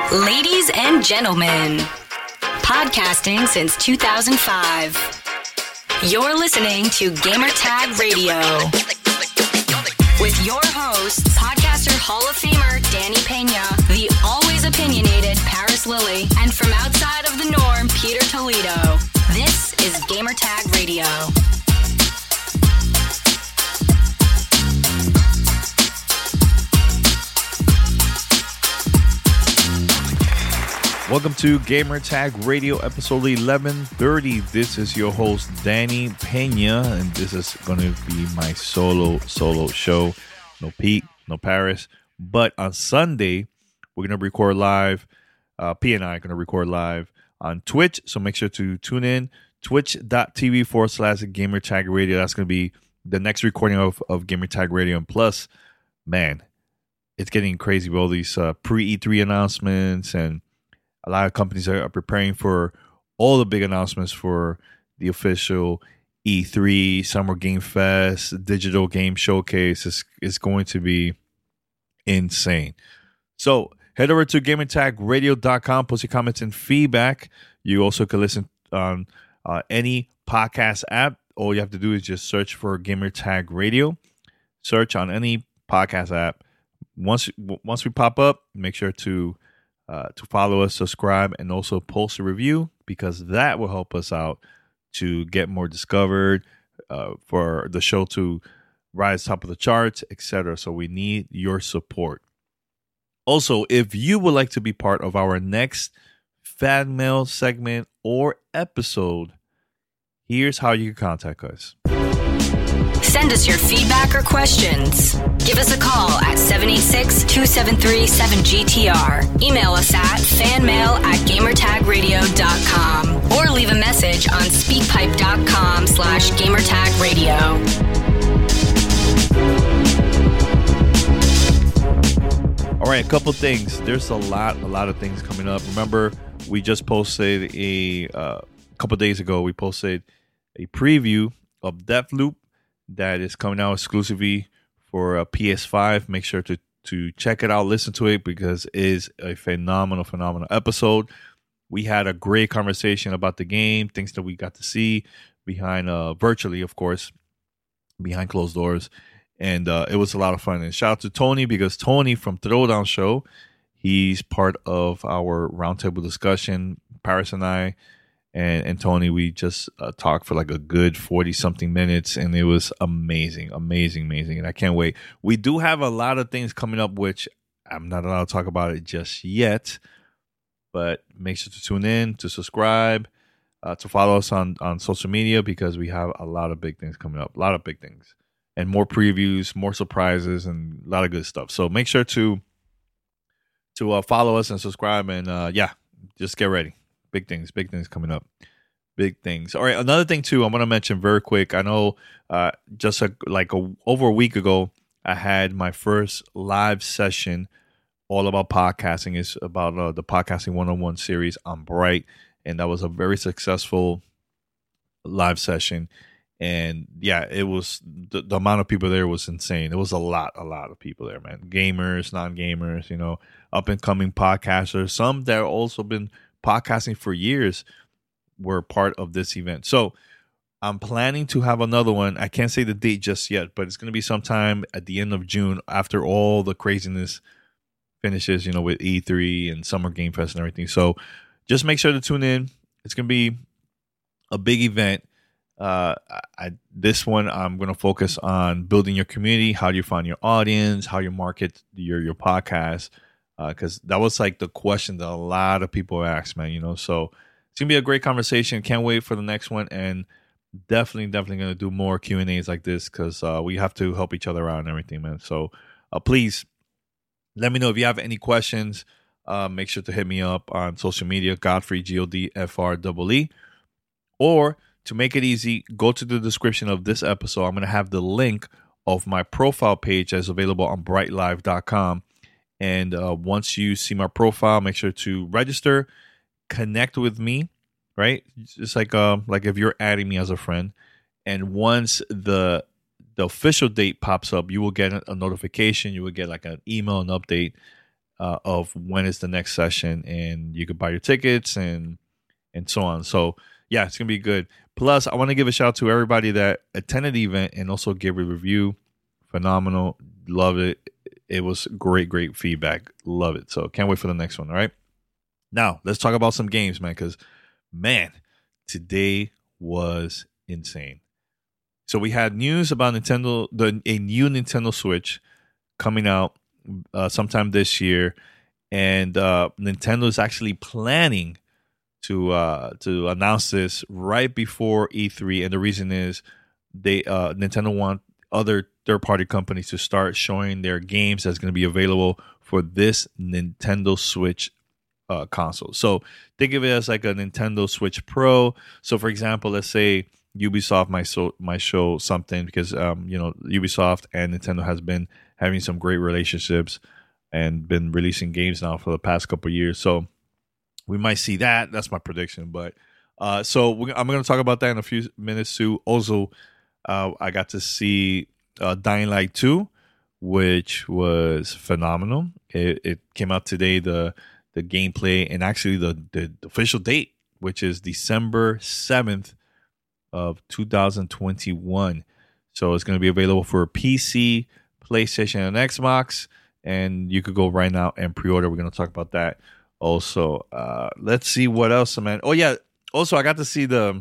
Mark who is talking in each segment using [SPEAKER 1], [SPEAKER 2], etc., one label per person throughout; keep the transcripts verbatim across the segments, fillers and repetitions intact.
[SPEAKER 1] Ladies and gentlemen, podcasting since two thousand five. You're listening to Gamertag Radio. With your hosts, podcaster Hall of Famer Danny Pena, the always opinionated Paris Lilly, and from outside of the norm, Peter Toledo. This is Gamertag Radio.
[SPEAKER 2] Welcome to Gamertag Radio, episode eleven thirty. This is your host, Danny Pena, and this is going to be my solo, solo show. No Pete, no Paris. But on Sunday, we're going to record live. Uh, P and I are going to record live on Twitch, so make sure to tune in. Twitch.tv forward slash Gamertag Radio. That's going to be the next recording of, of Gamertag Radio. And plus, man, it's getting crazy with all these uh, pre-E three announcements, and a lot of companies are preparing for all the big announcements for the official E three, Summer Game Fest, Digital Game Showcase. It's, it's going to be insane. So head over to gamertag radio dot com, post your comments and feedback. You also can listen on uh, any podcast app. All you have to do is just search for Gamertag Radio. Search on any podcast app. Once, once we pop up, make sure to Uh, to follow us, subscribe, and also post a review, because that will help us out to get more discovered, uh, for the show to rise top of the charts, et cetera. So we need your support. Also, if you would like to be part of our next fan mail segment or episode, here's how you can contact us.
[SPEAKER 1] Send us your feedback or questions. Give us a call at seven eight six, two seven three, seven G T R. Email us at fanmail at gamertagradio dot com or leave a message on speakpipe.com slash gamertagradio.
[SPEAKER 2] All right, a couple things. There's a lot, a lot of things coming up. Remember, we just posted a uh, couple days ago, we posted a preview of Deathloop that is coming out exclusively for uh, P S five. Make sure to, to check it out, listen to it, because it is a phenomenal, phenomenal episode. We had a great conversation about the game, things that we got to see behind, uh, virtually, of course, behind closed doors. And uh, it was a lot of fun. And shout out to Tony, because Tony from Throwdown Show, he's part of our roundtable discussion. Paris and I And, and Tony, we just uh, talked for like a good forty-something minutes, and it was amazing, amazing, amazing. And I can't wait. We do have a lot of things coming up, which I'm not allowed to talk about it just yet. But make sure to tune in, to subscribe, uh, to follow us on, on social media, because we have a lot of big things coming up, a lot of big things. And more previews, more surprises, and a lot of good stuff. So make sure to, to uh, follow us and subscribe, and uh, yeah, just get ready. Big things, big things coming up. Big things. All right, another thing, too, I want to mention very quick. I know uh, just a, like a, over a week ago, I had my first live session all about podcasting. It's about uh, the Podcasting one oh one series on Bright, and that was a very successful live session. And, yeah, it was the, the amount of people there was insane. It was a lot, a lot of people there, man. Gamers, non-gamers, you know, up-and-coming podcasters. Some that also been podcasting for years were part of this event. So I'm planning to have another one. I can't say the date just yet, but it's going to be sometime at the end of June, after all the craziness finishes, you know, with E three and Summer Game Fest and everything. So just make sure to tune in. It's going to be a big event. Uh, I, this one, I'm going to focus on building your community. How do you find your audience? How you market your, your podcast? Because uh, that was like the question that a lot of people asked, man, you know. So it's going to be a great conversation. Can't wait for the next one. And definitely, definitely going to do more Q and A's like this, because uh, we have to help each other out and everything, man. So uh, please let me know if you have any questions. Uh, make sure to hit me up on social media, Godfrey, G O D F R E E. Or to make it easy, go to the description of this episode. I'm going to have the link of my profile page that's available on bright live dot com. And uh, once you see my profile, make sure to register, connect with me, right? Just like uh, like if you're adding me as a friend. And once the the official date pops up, you will get a notification. You will get like an email, an update uh, of when is the next session, and you could buy your tickets and and so on. So yeah, it's gonna be good. Plus, I want to give a shout out to everybody that attended the event and also gave a review. Phenomenal, love it. It was great, great feedback. Love it. So can't wait for the next one. All right. Now let's talk about some games, man. Because man, today was insane. So we had news about Nintendo, the a new Nintendo Switch coming out uh, sometime this year, and uh, Nintendo is actually planning to uh, to announce this right before E three. And the reason is they uh, Nintendo want other third party companies to start showing their games that's going to be available for this Nintendo Switch uh, console. So think of it as like a Nintendo Switch Pro. So for example, let's say Ubisoft might so might show something, because um, you know, Ubisoft and Nintendo has been having some great relationships and been releasing games now for the past couple of years. So we might see that. That's my prediction. But uh, so we, I'm going to talk about that in a few minutes too. Also, uh, I got to see uh, Dying Light two, which was phenomenal. It, it came out today, the the gameplay, and actually the, the official date, which is December seventh of two thousand twenty-one. So it's going to be available for P C, PlayStation, and Xbox, and you could go right now and pre-order. We're going to talk about that also. Uh, let's see what else, man. Oh yeah, also I got to see the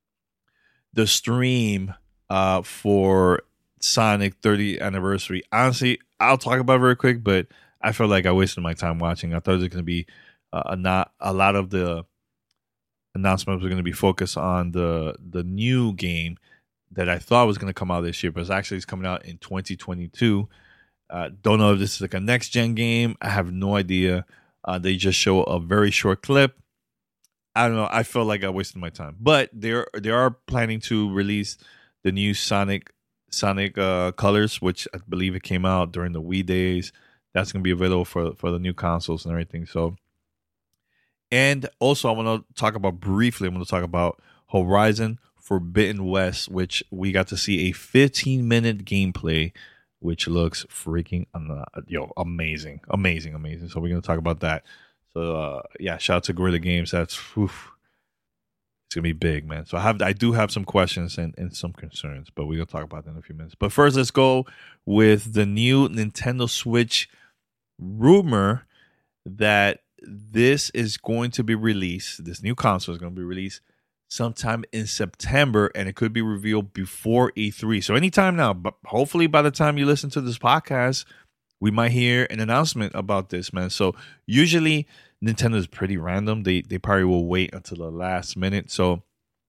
[SPEAKER 2] the stream uh, for Sonic thirtieth anniversary. Honestly, I'll talk about it very quick, but I felt like I wasted my time watching. I thought it was going to be uh, a not a lot of the announcements were going to be focused on the the new game that I thought was going to come out this year, but it's actually it's coming out in twenty twenty-two. Uh, don't know if this is like a next gen game. I have no idea. Uh, they just show a very short clip. I don't know. I felt like I wasted my time, but they're they are planning to release the new Sonic Sonic uh, Colors, which I believe it came out during the Wii days. That's going to be available for for the new consoles and everything. So. And also, I want to talk about briefly, I'm going to talk about Horizon Forbidden West, which we got to see a fifteen minute gameplay, which looks freaking uh, yo, amazing. Amazing, amazing. So we're going to talk about that. So, uh, yeah, shout out to Guerrilla Games. That's, oof, it's going to be big, man. So I have, I do have some questions and, and some concerns, but we're going to talk about that in a few minutes. But first, let's go with the new Nintendo Switch rumor that this is going to be released. This new console is going to be released sometime in September, and it could be revealed before E three. So anytime now, but hopefully by the time you listen to this podcast, we might hear an announcement about this, man. So usually Nintendo is pretty random. They they probably will wait until the last minute. So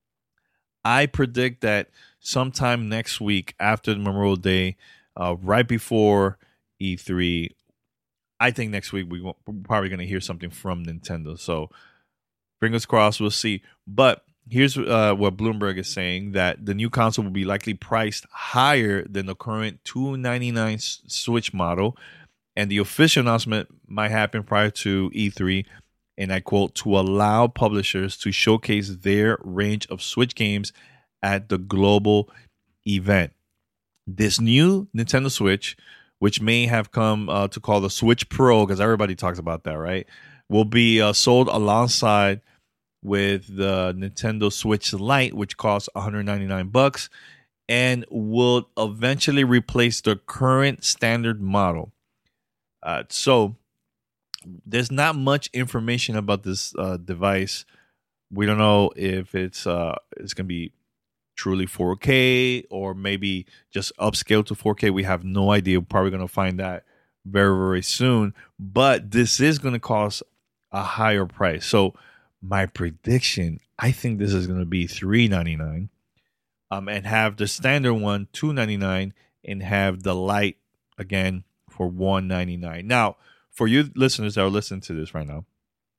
[SPEAKER 2] I predict that sometime next week after the Memorial Day, uh, right before E three, I think next week we we're probably going to hear something from Nintendo. So fingers crossed, we'll see. But here's uh, what Bloomberg is saying, that the new console will be likely priced higher than the current two ninety-nine Switch model. And the official announcement might happen prior to E three. And I quote, to allow publishers to showcase their range of Switch games at the global event. This new Nintendo Switch, which may have come uh, to call the Switch Pro, because everybody talks about that, right, will be uh, sold alongside with the Nintendo Switch Lite, which costs one hundred ninety-nine bucks, and will eventually replace the current standard model. Uh, so there's not much information about this uh, device. We don't know if it's uh, it's going to be truly four K or maybe just upscale to four K. We have no idea. We're probably going to find that very, very soon. But this is going to cost a higher price. So my prediction, I think this is going to be three ninety-nine, um, and have the standard one two ninety-nine, and have the Lite again for one ninety-nine. Now, for you listeners that are listening to this right now,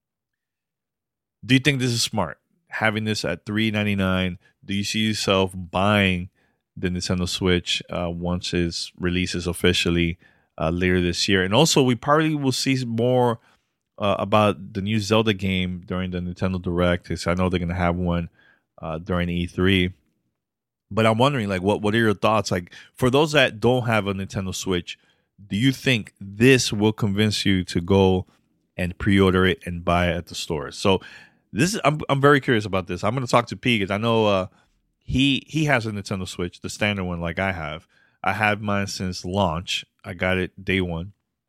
[SPEAKER 2] do you think this is smart? Having this at three ninety-nine, do you see yourself buying the Nintendo Switch uh, once its release is officially uh, later this year? And also, we probably will see more uh, about the new Zelda game during the Nintendo Direct, because I know they're going to have one uh, during E three. But I'm wondering, like, what, what are your thoughts? Like, for those that don't have a Nintendo Switch, do you think this will convince you to go and pre-order it and buy it at the store? So this is I'm I'm very curious about this. I'm going to talk to P because I know uh, he he has a Nintendo Switch, the standard one, like I have. I had mine since launch. I got it day one,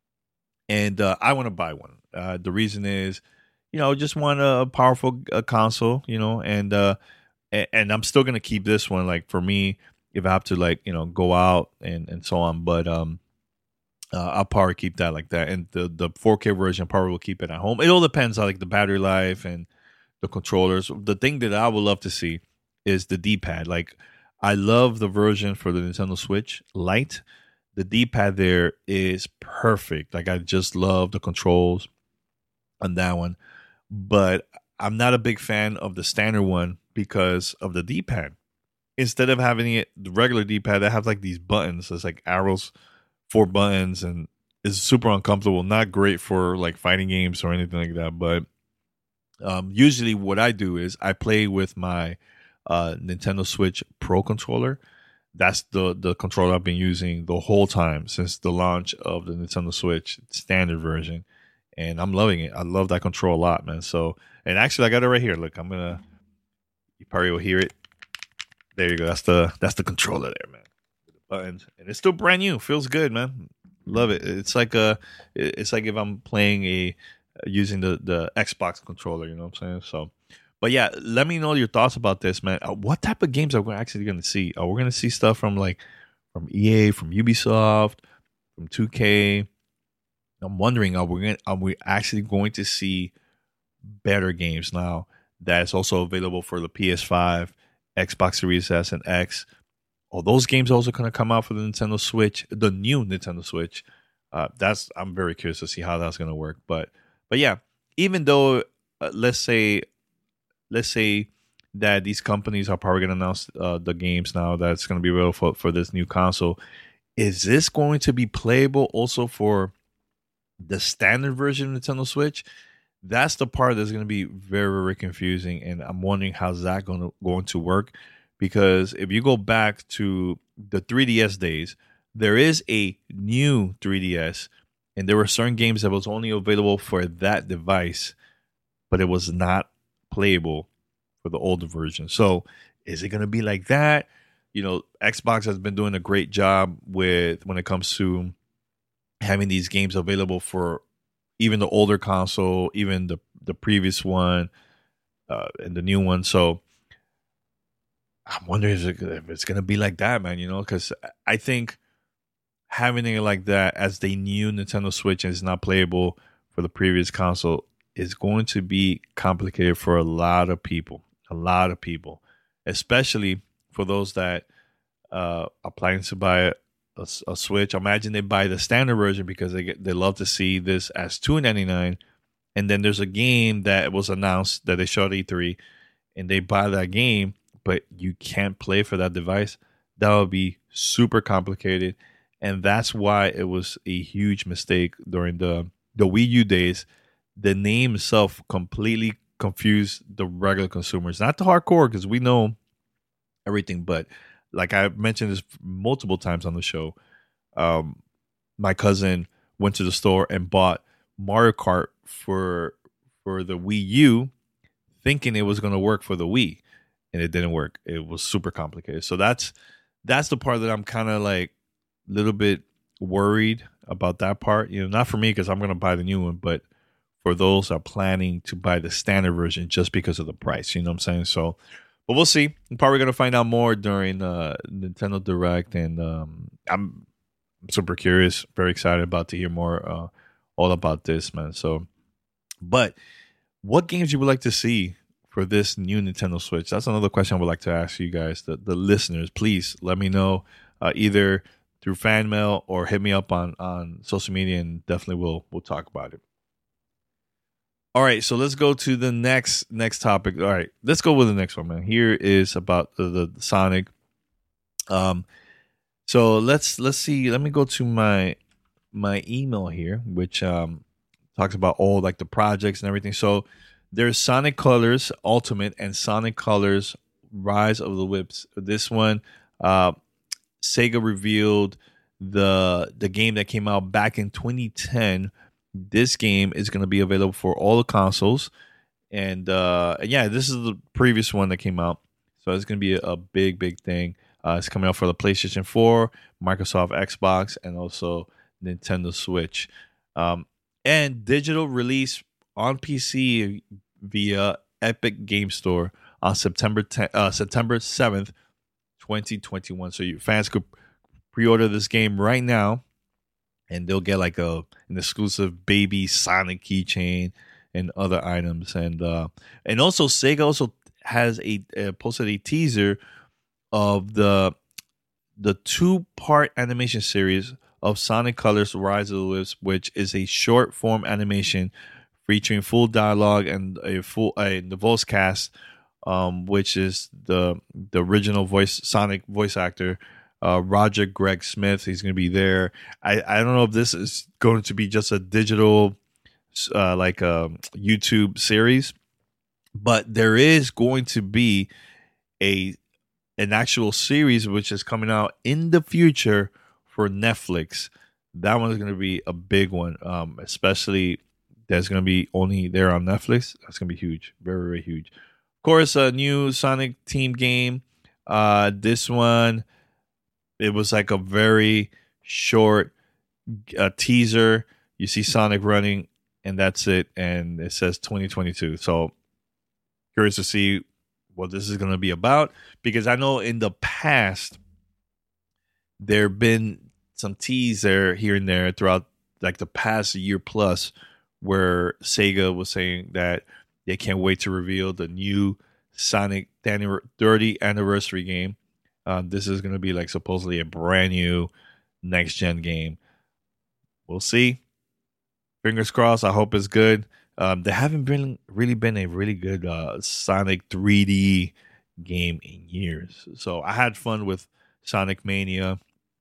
[SPEAKER 2] and uh, I want to buy one. Uh, the reason is, you know, just want a powerful uh, console, you know, and uh, and, and I'm still gonna keep this one. Like for me, if I have to, like, you know, go out and and so on, but um. Uh, I'll probably keep that like that, and the the four K version probably will keep it at home. It all depends on like the battery life and the controllers. The thing that I would love to see is the D-pad. Like, I love the version for the Nintendo Switch Lite. The D-pad there is perfect. Like, I just love the controls on that one, but I'm not a big fan of the standard one because of the D-pad. Instead of having it the regular D-pad, I have like these buttons. It's like arrows. Four buttons, and is super uncomfortable. Not great for like fighting games or anything like that. But um, usually, what I do is I play with my uh, Nintendo Switch Pro controller. That's the the controller I've been using the whole time since the launch of the Nintendo Switch standard version, and I'm loving it. I love that control a lot, man. So, and actually, I got it right here. Look, I'm gonna. You probably will hear it. There you go. That's the that's the controller there, man. Buttons, and it's still brand new. Feels good, man. Love it. It's like a, it's like if I'm playing a using the the Xbox controller. You know what I'm saying? So, but yeah, let me know your thoughts about this, man. Uh, what type of games are we actually going to see? Are we going to see stuff from like from E A, from Ubisoft, from two K? I'm wondering, are we going are we actually going to see better games now that's also available for the P S five, Xbox Series S, and X? Oh, those games also going to come out for the Nintendo Switch, the new Nintendo Switch. Uh, that's I'm very curious to see how that's going to work. But but yeah, even though uh, let's say let's say that these companies are probably going to announce uh, the games now that's going to be available for, for this new console, is this going to be playable also for the standard version of Nintendo Switch? That's the part that's going to be very very confusing, and I'm wondering how's that going to going to work. Because if you go back to the three D S days, there is a new three D S, and there were certain games that was only available for that device, but it was not playable for the older version. So is it going to be like that? You know, Xbox has been doing a great job with when it comes to having these games available for even the older console, even the, the previous one, uh, and the new one. So I'm wondering if it's going to be like that, man, you know, because I think having it like that as the new Nintendo Switch and it's not playable for the previous console is going to be complicated for a lot of people, a lot of people, especially for those that uh, are planning to buy a, a Switch. Imagine they buy the standard version because they get, they love to see this as two ninety-nine, and then there's a game that was announced that they showed at E three, and they buy that game, but you can't play for that device. That would be super complicated. And that's why it was a huge mistake during the, the Wii U days. The name itself completely confused the regular consumers. Not the hardcore, because we know everything. But like I mentioned this multiple times on the show, um, my cousin went to the store and bought Mario Kart for for the Wii U, thinking it was going to work for the Wii. And it didn't work. It was super complicated. So that's that's the part that I'm kind of like a little bit worried about that part. You know, not for me because I'm going to buy the new one, but for those that are planning to buy the standard version just because of the price. You know what I'm saying? So, but we'll see. I'm probably going to find out more during uh, Nintendo Direct, and um, I'm, I'm super curious, very excited about to hear more uh, all about this, man. So, but what games you would like to see for this new Nintendo Switch? That's another question I would like to ask you guys, the, the listeners. Please let me know uh, either through fan mail or hit me up on, on social media, and definitely we'll we'll talk about it. All right, so let's go to the next next topic. All right, let's go with the next one, man. Here is about the, the, the Sonic. Um, so let's let's see. Let me go to my my email here, which um talks about all like the projects and everything. So there's Sonic Colors Ultimate and Sonic Colors Rise of the Whips. This one, uh, Sega revealed the the game that came out back in twenty ten. This game is going to be available for all the consoles, and uh, yeah, this is the previous one that came out, so it's going to be a, a big, big thing. Uh, it's coming out for the PlayStation four, Microsoft Xbox, and also Nintendo Switch, um, and digital release on P C via Epic Game Store on September tenth, uh, September seventh, twenty twenty-one. So your fans could pre-order this game right now, and they'll get like a an exclusive baby Sonic keychain and other items. And uh, and also Sega also has a uh, posted a teaser of the the two part animation series of Sonic Colors Rise of the Wisps, which is a short form animation featuring full dialogue and a full uh, the voice cast, um, which is the the original voice Sonic voice actor. Uh, Roger Greg Smith, he's going to be there. I, I don't know if this is going to be just a digital, uh, like a YouTube series, but there is going to be a an actual series which is coming out in the future for Netflix. That one is going to be a big one, um, especially that's going to be only there on Netflix. That's going to be huge, very, very huge. Of course, a new Sonic team game. Uh, this one. It was like a very short uh, teaser. You see Sonic running, and that's it. And it says twenty twenty-two. So curious to see what this is going to be about. Because I know in the past, there have been some teaser here and there throughout like the past year plus where Sega was saying that they can't wait to reveal the new Sonic thirtieth anniversary game. Um, this is going to be like supposedly a brand new next gen game. We'll see. Fingers crossed. I hope it's good. Um, there haven't been really been a really good uh, Sonic three D game in years. So I had fun with Sonic Mania,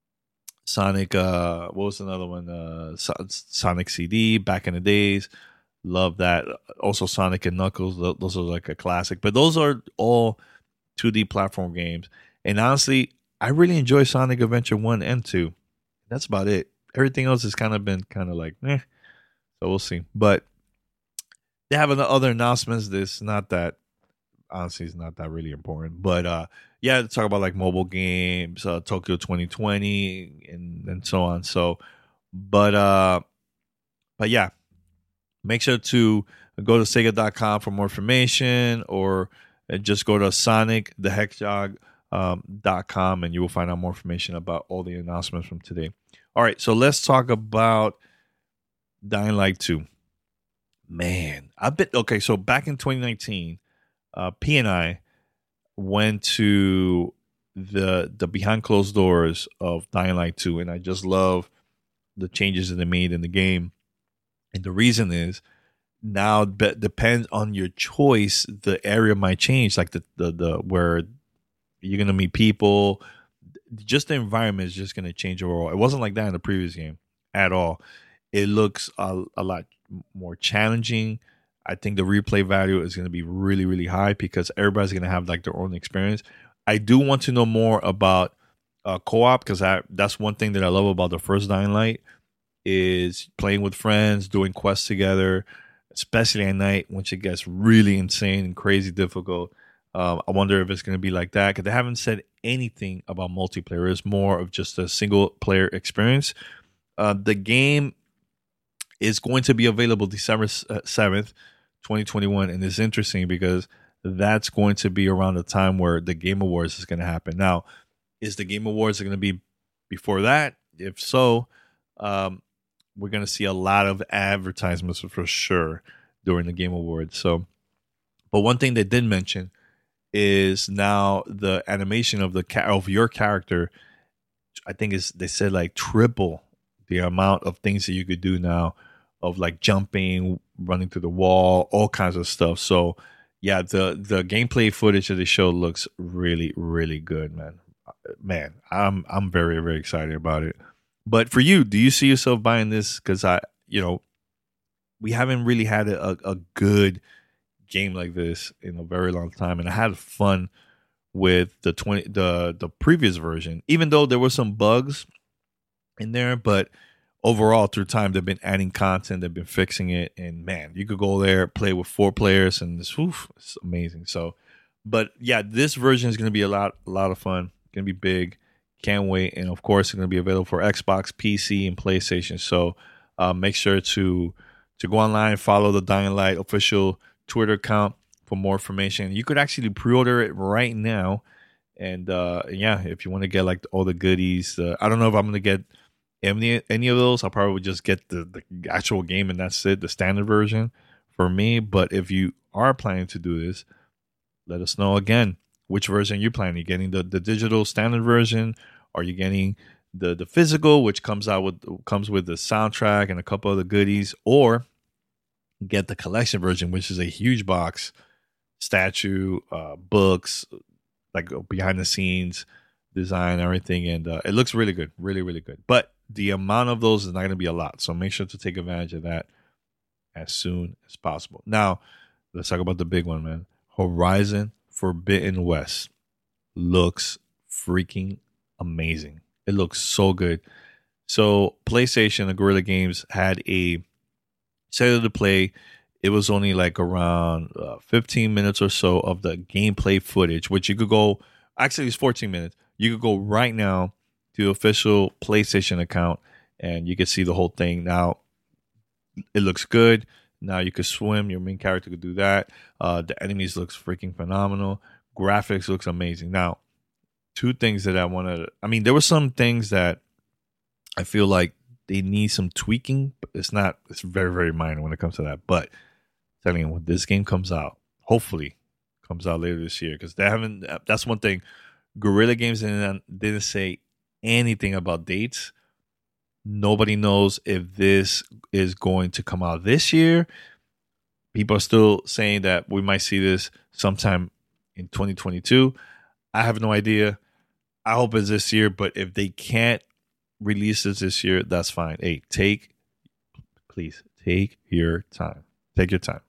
[SPEAKER 2] Sonic. Uh, what was another one? Uh, so- Sonic C D back in the days. Love that. Also Sonic and Knuckles. Those are like a classic. But those are all two D platform games. And honestly, I really enjoy Sonic Adventure one and two. That's about it. Everything else has kind of been kind of like, eh. So we'll see. But they have other announcements. This not that, honestly, it's not that really important. But uh, yeah, to talk about like mobile games, uh, Tokyo twenty twenty, and, and so on. So, but uh, but yeah, make sure to go to sega dot com for more information, or just go to Sonic the Hedgehog. Um, dot com and you will find out more information about all the announcements from today. All right, so let's talk about Dying Light two. Man, I've been okay. So back in twenty nineteen, uh, P and I went to the the behind closed doors of Dying Light two, and I just love the changes that they made in the game. And the reason is now be- depends on your choice. The area might change, like the the the where you're going to meet people. Just the environment is just going to change overall. It wasn't like that in the previous game at all. It looks a, a lot more challenging. I think the replay value is going to be really, really high because everybody's going to have like their own experience. I do want to know more about uh, co-op because that's one thing that I love about the first Dying Light is playing with friends, doing quests together, especially at night when it gets really insane and crazy difficult. Um, I wonder if it's going to be like that because they haven't said anything about multiplayer. It's more of just a single player experience. Uh, the game is going to be available December seventh, twenty twenty-one. And it's interesting because that's going to be around the time where the Game Awards is going to happen. Now, is the Game Awards going to be before that? If so, um, we're going to see a lot of advertisements for sure during the Game Awards. So, but one thing they did mention is now the animation of the ca- of your character, I think is they said like triple the amount of things that you could do now, of like jumping, running through the wall, all kinds of stuff. So yeah, the the gameplay footage of the show looks really, really good, man. Man, I'm I'm very, very excited about it. But for you, do you see yourself buying this? Because I, you know, we haven't really had a, a good game like this in a very long time, and I had fun with the twenty the the previous version, even though there were some bugs in there, but overall through time they've been adding content, they've been fixing it, and man, you could go there, play with four players, and it's, oof, it's amazing. So, but yeah, this version is going to be a lot, a lot of fun. Going to be big. Can't wait. And of course, it's going to be available for Xbox, P C, and PlayStation. So uh, make sure to to go online, follow the Dying Light official Twitter account for more information. You could actually pre-order it right now. And uh, yeah, if you want to get like all the goodies, uh, I don't know if I'm going to get any any of those. I'll probably just get the, the actual game and that's it, the standard version for me. But if you are planning to do this, let us know again which version you're planning. Are you getting the, the digital standard version? Are you getting the the physical, which comes out with comes with the soundtrack and a couple of the goodies, or get the collection version, which is a huge box, statue, uh, books, like behind the scenes design, everything, and uh, it looks really good, really really good. But the amount of those is not going to be a lot, so make sure to take advantage of that as soon as possible. Now, let's talk about the big one, man. Horizon Forbidden West looks freaking amazing. It looks so good. So PlayStation and Guerrilla Games had a set to play. It was only like around uh, fifteen minutes or so of the gameplay footage, which you could go, actually it's fourteen minutes. You could go right now to the official PlayStation account and you can see the whole thing. Now, it looks good. Now you could swim. Your main character could do that. Uh, the enemies looks freaking phenomenal. Graphics looks amazing. Now, two things that I want to, I mean, there were some things that I feel like they need some tweaking, but it's not, it's very, very minor when it comes to that. But telling you, when this game comes out, hopefully comes out later this year, because they haven't, that's one thing. Guerrilla Games didn't, didn't say anything about dates. Nobody knows if this is going to come out this year. People are still saying that we might see this sometime in twenty twenty-two. I have no idea. I hope it's this year, but if they can't release this this year, that's fine. Hey, take, please, take your time. Take your time.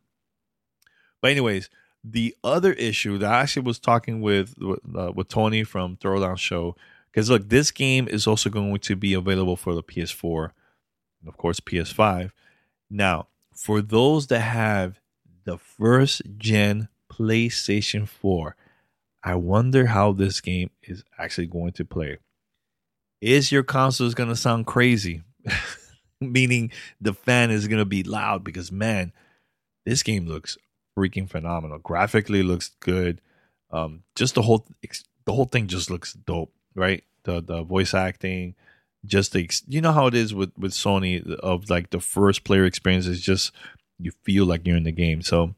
[SPEAKER 2] But anyways, the other issue that I actually was talking with, uh, with Tony from Throwdown Show, because look, this game is also going to be available for the P S four and of course P S five. Now, for those that have the first gen PlayStation four, I wonder how this game is actually going to play. Is your console going to sound crazy? Meaning the fan is going to be loud, because man, this game looks freaking phenomenal. Graphically looks good. Um, just the whole the whole thing just looks dope. Right, the the voice acting, just the, you know how it is with with Sony, of like the first player experience is just, you feel like you're in the game. So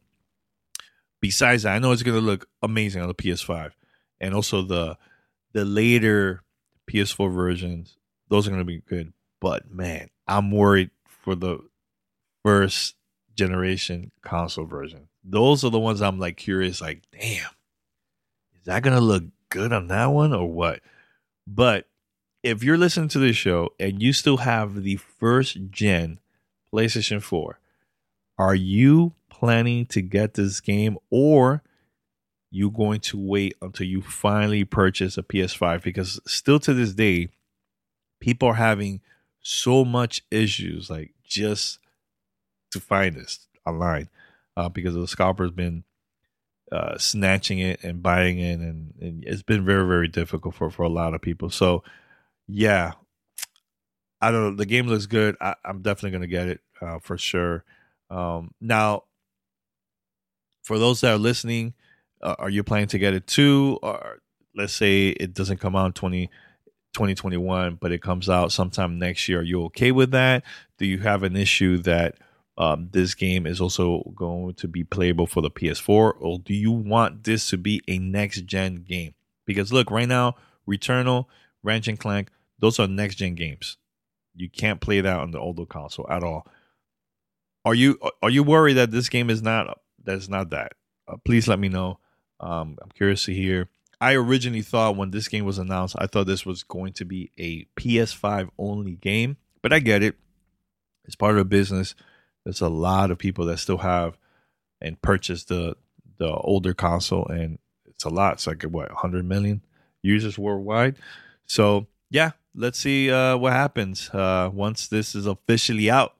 [SPEAKER 2] besides that, I know it's gonna look amazing on the P S five, and also the the later P S four versions. Those are gonna be good. But man, I'm worried for the first generation console version. Those are the ones I'm like curious, like, damn, is that gonna look good on that one or what? But if you're listening to this show and you still have the first gen PlayStation four, are you planning to get this game, or you going to wait until you finally purchase a P S five? Because still to this day, people are having so much issues, like just to find this online, uh, because the scalpers been Uh, snatching it and buying it, and, and it's been very, very difficult for, for a lot of people. So, yeah, I don't know. The game looks good. I, I'm definitely going to get it uh, for sure. Um, now, for those that are listening, uh, are you planning to get it too? Or let's say it doesn't come out in twenty twenty-one, but it comes out sometime next year. Are you okay with that? Do you have an issue that Um, this game is also going to be playable for the P S four, or do you want this to be a next-gen game? Because look, right now, Returnal, Ratchet and Clank, those are next-gen games. You can't play that on the older console at all. Are you are you worried that this game is not that's not that? Uh, please let me know. Um, I'm curious to hear. I originally thought when this game was announced, I thought this was going to be a P S five only game, but I get it. It's part of the business. There's a lot of people that still have and purchase the the older console, and it's a lot. It's like what, one hundred million users worldwide. So yeah, let's see uh, what happens uh, once this is officially out.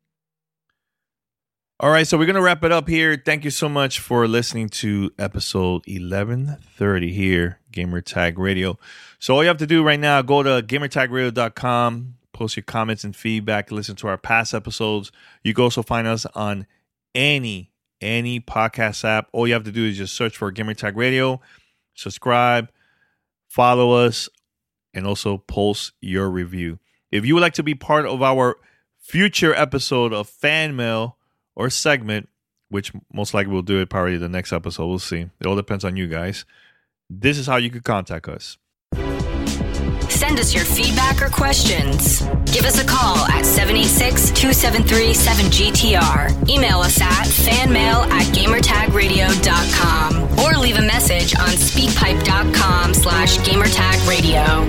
[SPEAKER 2] All right, so we're going to wrap it up here. Thank you so much for listening to episode eleven thirty here, Gamertag Radio. So all you have to do right now, go to gamertag radio dot com, post your comments and feedback, listen to our past episodes. You can also find us on any, any podcast app. All you have to do is just search for Gamertag Radio, subscribe, follow us, and also post your review. If you would like to be part of our future episode of Fan Mail or segment, which most likely we'll do it probably the next episode. We'll see. It all depends on you guys. This is how you could contact us.
[SPEAKER 1] Send us your feedback or questions. Give us a call at seven eight six, two seven three, seven G T R. Email us at fanmail at gamertag radio dot com or leave a message on speakpipe.com slash gamertagradio.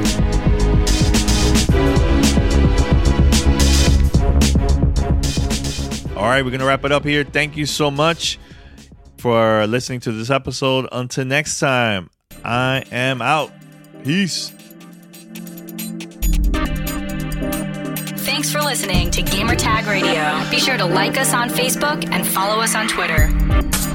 [SPEAKER 2] All right, we're going to wrap it up here. Thank you so much for listening to this episode. Until next time, I am out. Peace.
[SPEAKER 1] Thanks for listening to Gamertag Radio. Be sure to like us on Facebook and follow us on Twitter.